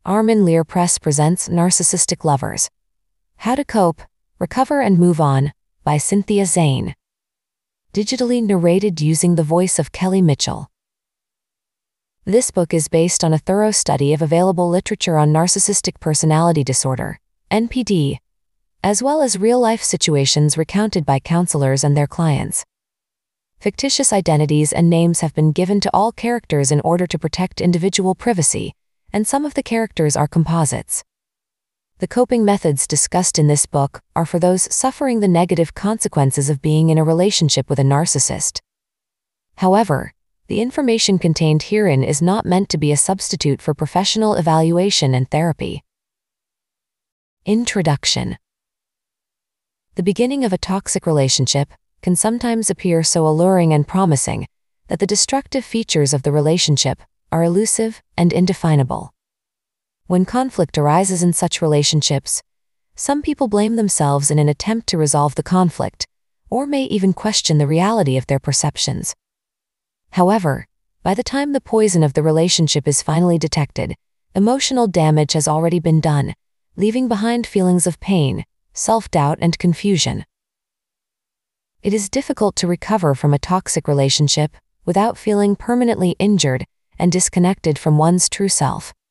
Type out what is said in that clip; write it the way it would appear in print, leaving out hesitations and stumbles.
Armin Lear Press presents Narcissistic Lovers. How to Cope, Recover and Move On, by Cynthia Zane. Digitally narrated using the voice of Kelly Mitchell. This book is based on a thorough study of available literature on narcissistic personality disorder, NPD, as well as real-life situations recounted by counselors and their clients. Fictitious identities and names have been given to all characters in order to protect individual privacy, and some of the characters are composites. The coping methods discussed in this book are for those suffering the negative consequences of being in a relationship with a narcissist. However, the information contained herein is not meant to be a substitute for professional evaluation and therapy. Introduction. The beginning of a toxic relationship can sometimes appear so alluring and promising that the destructive features of the relationship are elusive and indefinable. When conflict arises in such relationships, some people blame themselves in an attempt to resolve the conflict, or may even question the reality of their perceptions. However, by the time the poison of the relationship is finally detected, emotional damage has already been done, leaving behind feelings of pain, self-doubt, and confusion. It is difficult to recover from a toxic relationship without feeling permanently injured and disconnected from one's true self.